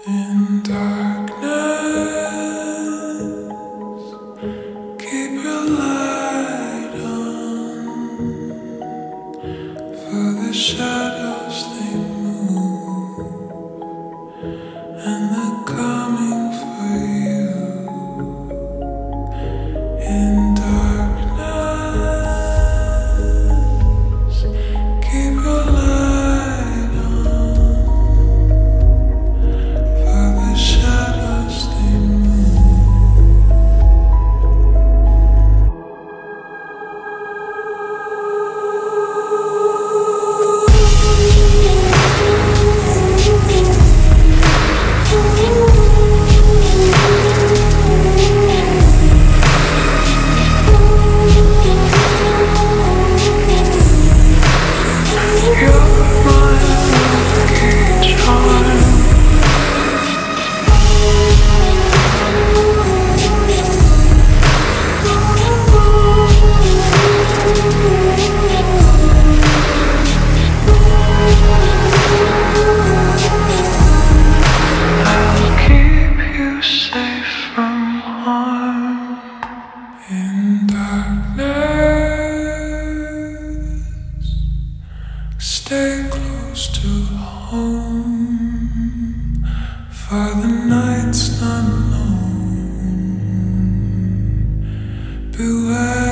In darkness, keep your light on, for the shadows they move, and they're coming for you. In darkness, keep your light on, for the shadows they move. You're my lucky charm. I'll keep you safe from harm. In darkness, stay close to home, for the night's not alone. Beware.